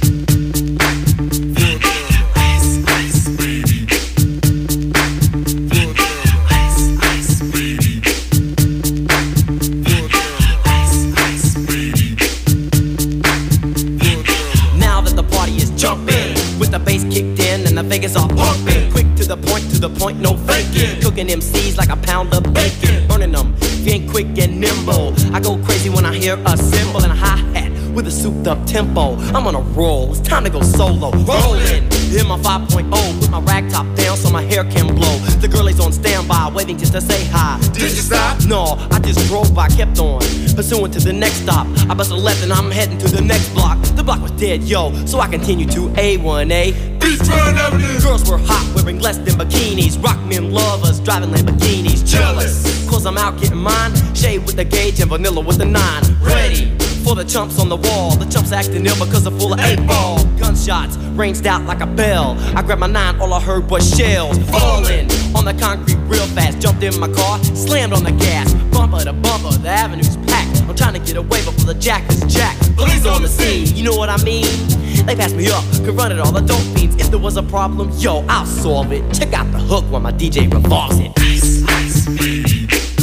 The bass kicked in and the Vegas are pumping. Quick to the point, to the point, no faking. Cooking M Cs like a pound of bacon. Burning them, if you ain't quick and nimble. I go crazy when I hear a cymbal and a hi-hat with a souped up tempo. I'm on a roll, it's time to go solo. Rolling, in my five point oh. Put my rag top down so my hair can blow. The girl is on standby, waiting just to say hi. Did you stop? No, I just drove by, kept on pursuing to the next stop. I bust a left and I'm heading to the next block. The block was dead, yo, so I continue to A one A. Beachfront Avenue. Girls were hot, wearing less than bikinis. Rock men lovers, driving Lamborghinis. Jealous, cause I'm out getting mine. Shade with the gauge and vanilla with the nine. Ready for the chumps on the wall. The chumps acting ill because they're full of eight ball. Gunshots ranged out like a bell. I grabbed my nine, all I heard was shells falling on the concrete real fast. Jumped in my car, slammed on the gas. Bumper to bumper, the avenue's packed. I'm trying to get away before the jack is jacked. Police on the scene, you know what I mean? They passed me up, could run it all the dope fiends. If there was a problem, yo, I'll solve it. Check out the hook while my D J revolves it. Ice, ice, baby.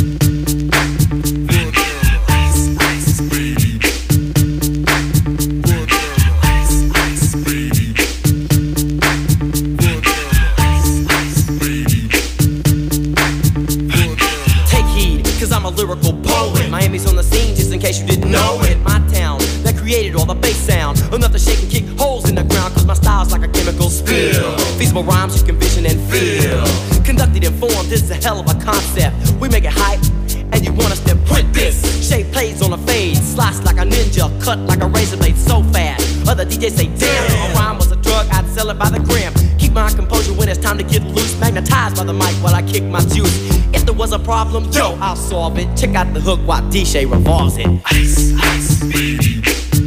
Lyrical poet. Miami's on the scene, just in case you didn't know it. My town that created all the bass sound, enough to shake and kick holes in the ground. Cause my style's like a chemical spill. Feasible rhymes you can vision and feel. Conducted in form, this is a hell of a concept. We make it hype, and you want us to print this. Shape plays on a fade, slice like a ninja, cut like a razor blade so fast. Other D Js say, damn, if a rhyme was a drug, I'd sell it by the gram. Keep my composure when it's time to get loose. Magnetized by the mic while I kick my juice. If there was a problem, yo, I'll solve it. Check out the hook while D J revolves it. Ice, ice, baby.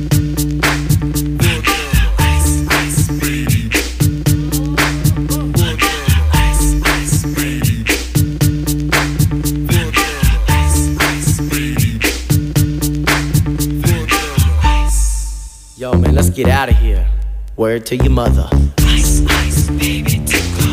Ice, ice, baby. Ice, ice, baby. Ice, ice, baby. Yo, man, let's get out of here. Word to your mother. Ice, ice, baby, to go.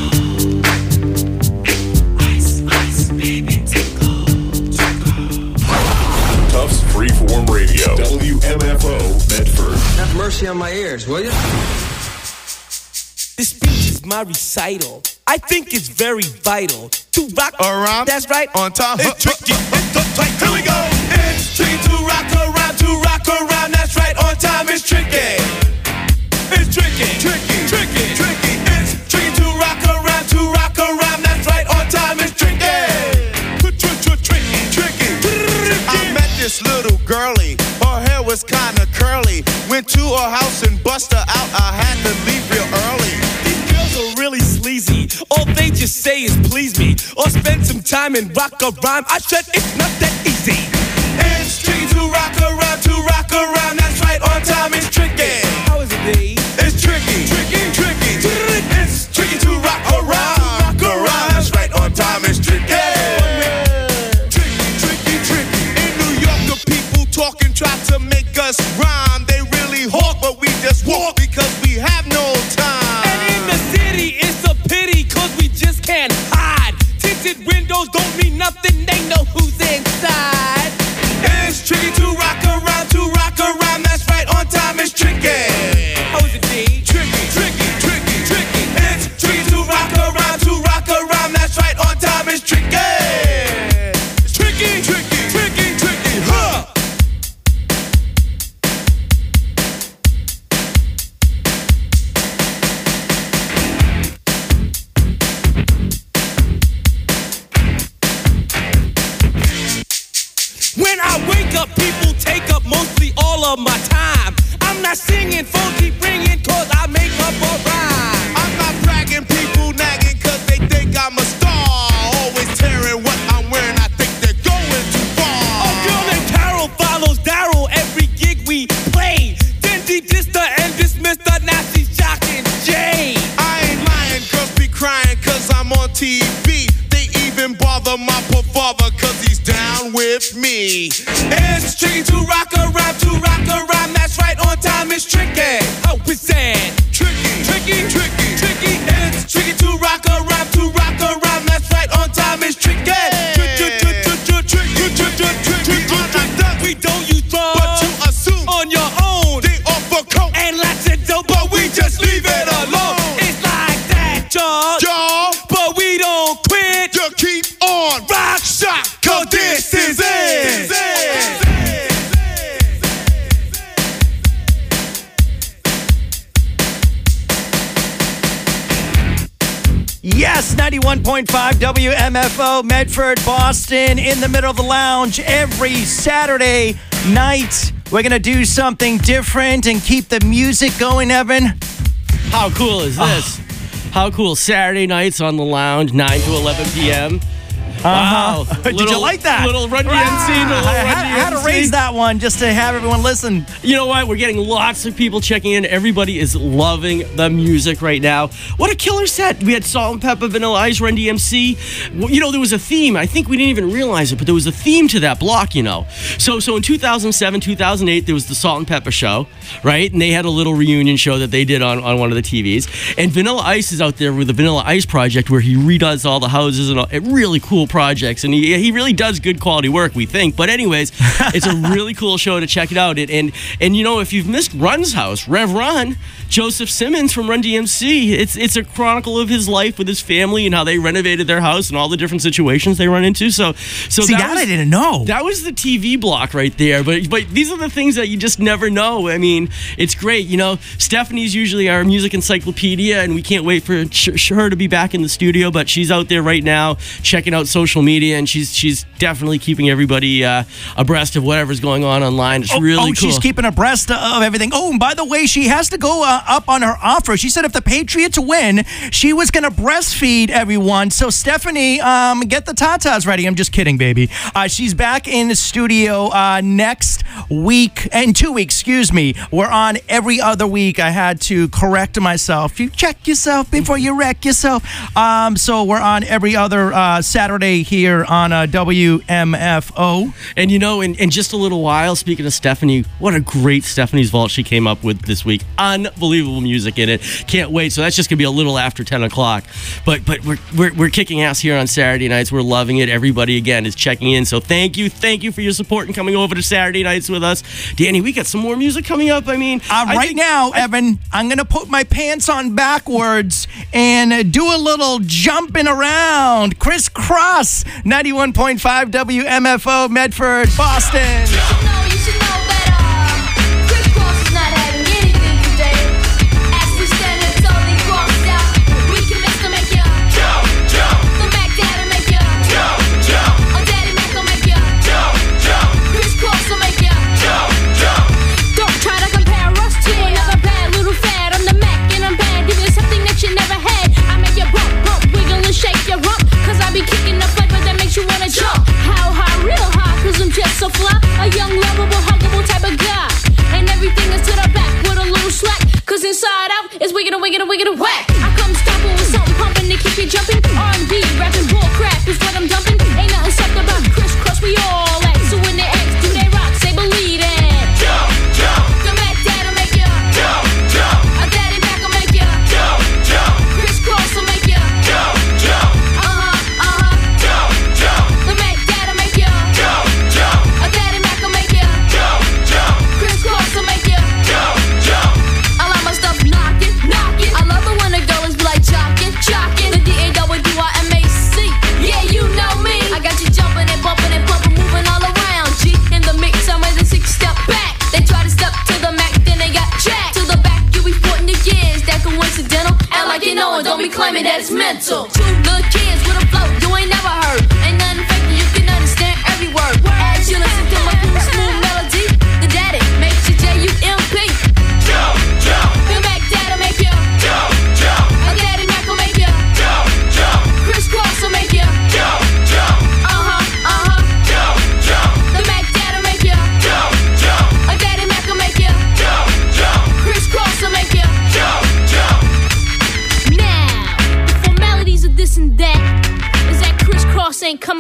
Ice, ice, baby, to go, to go. Tufts Freeform Radio, W M F O Medford. Have mercy on my ears, will you? This speech is my recital. I think it's very vital to rock around. That's right, on time. It's tricky. It's tight. Here we go. It's tricky to rock around, to rock around. That's right, on time. It's tricky. It's tricky, tricky, tricky, tricky. It's tricky to rock around, to rock around. That's right, on time. It's tricky. Tricky, tricky. I met this little girlie. Her hair was kinda curly. Went to her house and bust her out. I had to leave real early. These girls are really sleazy. All they just say is please me, or spend some time and rock a rhyme. I said it's not that easy. It's tricky to rock around, to rock around. That's right, on time. It's tricky. How is it, D? It's tricky, tricky, tricky. It's tricky to rock around, to rock around. That's right, on time. It's tricky. Tricky, tricky, tricky. In New York, the people talking try to make us rhyme. They really hawk, but we just walk because we have no time. And in the city, it's a pity, cause we just can't hide. Tinted windows don't mean nothing, they know who's inside. It's tricky to rock around, to rock around. That's right, on time. It's tricky. How is it, D? Tricky, tricky, tricky, tricky. It's tricky to rock around, to rock around. That's right, on time. It's tricky. It's tricky, tricky, tricky, tricky. Huh. When I wake up, people take up mostly all of my time. I'm not singing, phone keep ringing, cause I make up a rhyme. I'm not bragging, people nagging, cause they think I'm a star. Always tearing what I'm wearing, I think they're going too far. A girl named Carol follows Daryl every gig we play. Then she dissed her and dismissed her, now she's shocking Jay. I ain't lying, girls be crying, cause I'm on T V. They even bother my poor father, cause he's down with me. It's tricky to rock a rhyme, to rock a rhyme, that's right, on time it's tricky. How is that? Tricky, Tricky, tricky. tricky, it's tricky to rock a rhyme, to rock a rhyme, that's right, on time it's tricky. We don't use drugs, But you assume on your own, they offer coke, and lots of dope, but we just leave it alone. It's like that, y'all, Y'all, but we don't quit. you keep on Rock, shot, cause this is it. Yes, ninety-one point five W M F O, Medford, Boston, in the middle of the lounge every Saturday night. We're going to do something different and keep the music going, Evan. How cool is this? How cool. Saturday nights on the lounge, nine to eleven p.m. Wow. Uh-huh. Did you Little- like that? Little Run D M C. Ah, Little I Run had, had to D M C. raise that one just to have everyone listen. You know what? We're getting lots of people checking in. Everybody is loving the music right now. What a killer set. We had Salt and Pepper, Vanilla Ice, Run D M C. Well, you know, there was a theme. I think we didn't even realize it, but there was a theme to that block, you know. So so in two thousand seven, two thousand eight, there was the Salt and Pepper show, right? And they had a little reunion show that they did on, on one of the T Vs. And Vanilla Ice is out there with the Vanilla Ice Project, where he redoes all the houses and all, really cool projects. And he, he really does good quality work, we think. But anyways, it's a really cool show to check it out. And, and and you know, if you've missed Run's house, Rev Run, Joseph Simmons from Run D M C, it's it's a chronicle of his life with his family and how they renovated their house and all the different situations they run into. So so See, that, was, I didn't know. That was the T V block right there. But but these are the things that you just never know. I mean, it's great. You know, Stephanie's usually our music encyclopedia, and we can't wait for sh- her to be back in the studio. But she's out there right now checking out social media, and she's she's definitely keeping everybody uh, abreast of whatever's going on online. It's Oh, really oh, cool. she's keeping abreast of everything. Oh, and by the way, she has to go uh, up on her offer. She said if the Patriots win, she was going to breastfeed everyone. So, Stephanie, um, get the tatas ready. I'm just kidding, baby. Uh, she's back in the studio uh, next week, and two weeks, excuse me. We're on every other week. I had to correct myself. You check yourself before you wreck yourself. Um, so, we're on every other uh, Saturday here on uh, W M F O. And you know, in, in just a little while, speaking of Stephanie, what a great Stephanie's Vault she came up with this week. Unbelievable music in it. Can't wait. So that's just gonna be a little after ten o'clock. But but we're we're, we're kicking ass here on Saturday nights. We're loving it. Everybody again is checking in. So thank you, thank you for your support and coming over to Saturday nights with us. Danny, we got some more music coming up. I mean, Uh, I right think- now, Evan, I'm going to put my pants on backwards and do a little jumping around. Chris Cross, ninety-one point five W M F O, Medford, Boston. You should know, you should know better. Chris Cross is not having anything today. As we stand up, totally crossed out. We can make them make you jump, jump. The Mac Daddy make you jump, jump. Oh, Daddy Mac will make you jump, jump. Chris Cross will make you jump, jump. Don't try to compare us to another bad little fad. I'm the Mac and I'm bad. Give you something that you never had. I make you bump, bump, wiggle and shake your rump. Cause I be kicking the flavor that makes you wanna jump. How high, real high, cause I'm just so fly. Oh,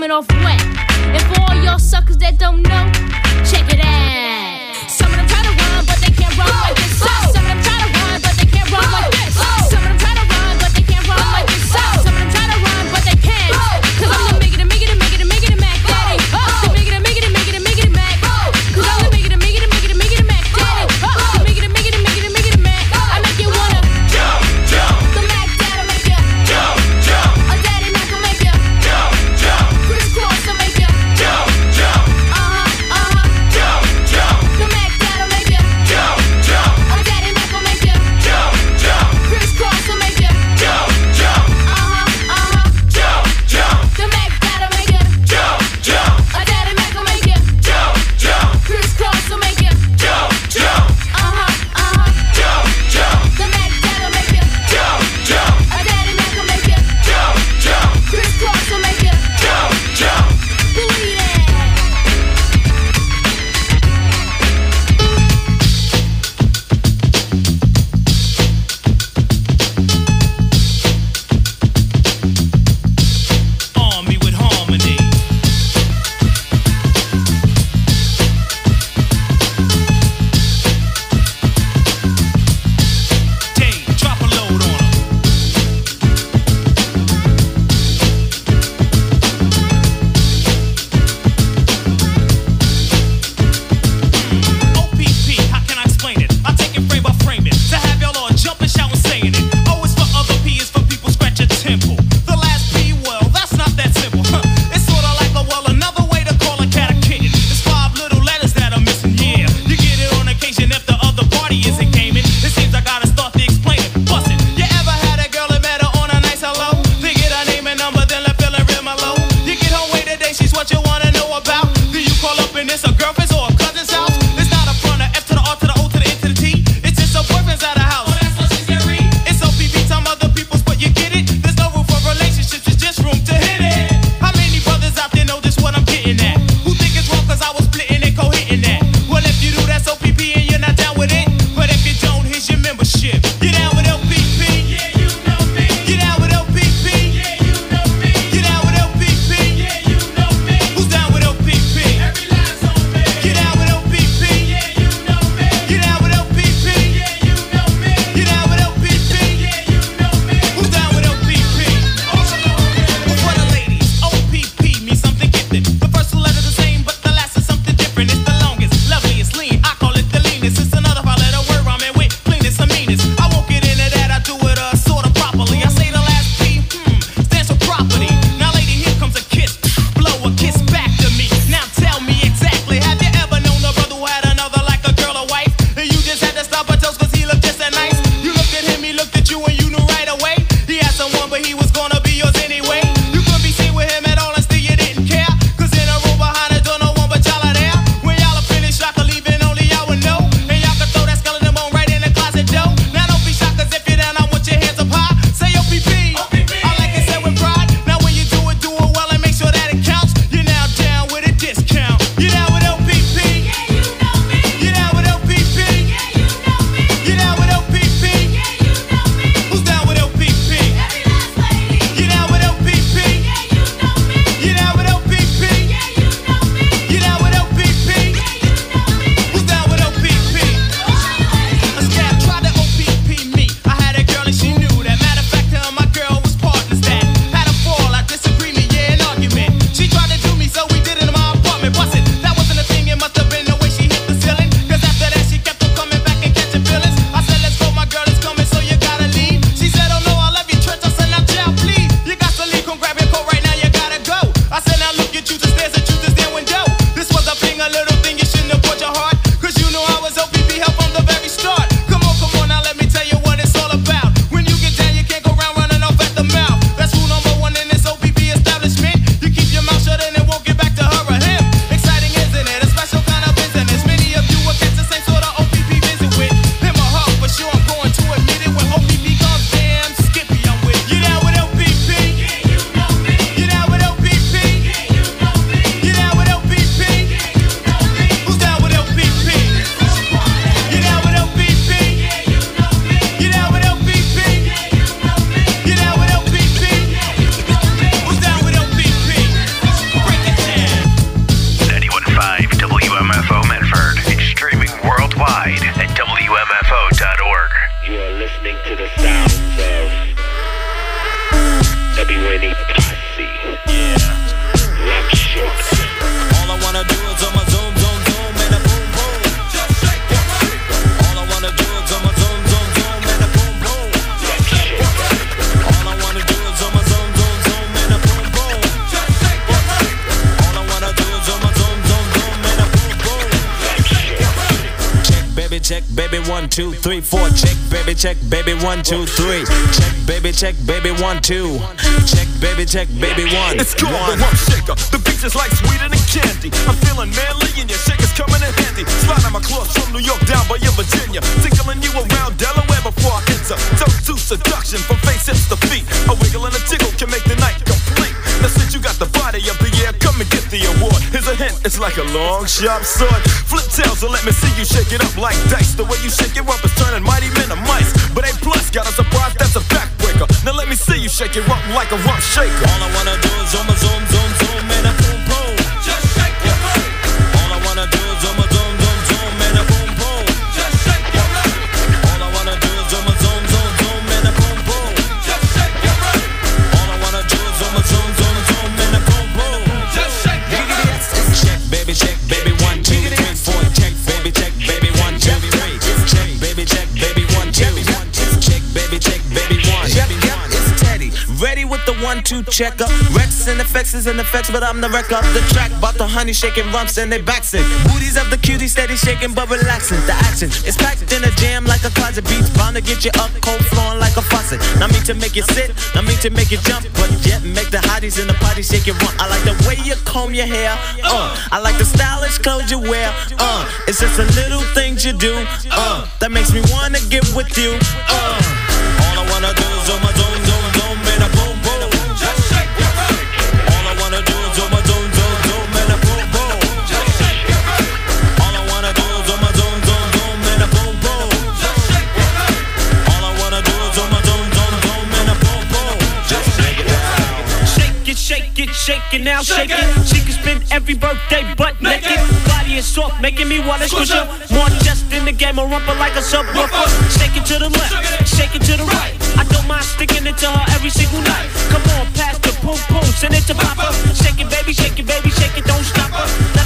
coming off wet. And for all y'all suckers that don't know, check it out. Some of them try to rhyme, but they can't rhyme like this. Some of them try to rhyme, but they can't rhyme like this. Some of them try to rhyme, but they can't rhyme like this. Some of them try to rhyme, but they can't. Cause I'm the make it, make it, make it, make it, Mac Daddy. The make it, make it, make it, make it, Mac. Cause I'm the make it, make it, make it, make it, Mac Daddy. The make it, make it, make it, make it, Mac. I make you wanna jump, jump. The Mac Daddy make you jump, jump. A Daddy Mac will make you jump, jump. Crisscross will make you jump, jump. Uh-huh, uh-huh. Jump, jump. The Mac Daddy make you jump, jump. A Daddy Mac will make you jump, jump. check, baby, one, two, three, four. Check, baby, check, baby, one, two, three. Check, baby, check, baby, one, two. Check, baby, check, baby, one. It's called one. the Rump Shaker. The beach is like sweeter than candy. I'm feeling manly and your shaker's coming in handy. Sliding my claws from New York down by your Virginia. Tickling you around Delaware before I enter. Toe to seduction from face hips to feet. A wiggle and a tickle can make the night complete. Now since you got the body of the year, come and get the award. Here's a hint, it's like a long, sharp sword. Flip tails and let me see you shake it up like dice. The way you shake it up is turning mighty men to mice. But A plus got a surprise, that's a backbreaker. Now let me see you shake it up like a rump shaker. All I wanna do is zoom, zoom, zoom, zoom, and a boom, boom. Just shake your butt. All I wanna do is zoom, zoom, zoom, zoom, and a boom, boom. Just shake your butt. All I wanna do is zoom, zoom, zoom, zoom, and a boom, boom. Just shake your butt. All I wanna do is zoom, zoom, zoom, zoom, and a boom, boom. Just shake your butt. Check, baby, check, baby, one, two, three, four. Check, baby, check, baby, one, two, three. Check, baby, check, baby, one, two. Check, baby, check, baby, one. Yep, yep, it's Teddy. Ready with the one, two checker. Rex and effects is in effects, but I'm the wreck of the track. Bought the honey shaking rumps and they backs it. Booties of the cutie steady shaking but relaxing. The action is packed in a jam like a closet. Beats bound to get you up, cold flowing like a faucet. Not mean to make you sit, not mean to make you jump, but yet make the hotties in the party shake it rump. I like the way you comb your hair, uh. I like the stylish clothes you wear, uh. It's just the little things you do, uh. That makes me wanna get with you, uh. All I wanna do is zoom, zoom, zoom, zoom, and a boom, boom. Just shake your butt. All I wanna do is zoom, zoom, zoom, zoom, and a boom, boom. Just shake your butt. All I wanna do is zoom, zoom, zoom, zoom, and a boom, boom. Just shake your butt. All I wanna do is zoom, zoom, zoom, zoom, and a boom, boom. Just shake it down. Shake it, shake it, shake it now, shake it. She can spend every birthday butt naked. Body is soft, making me wanna squish her. More just in the game, a rumper like a subwoofer. Shake it to the left, shake it to the right. I don't mind sticking it to her every single night. Come on, pass the boom boom, send it to Papa.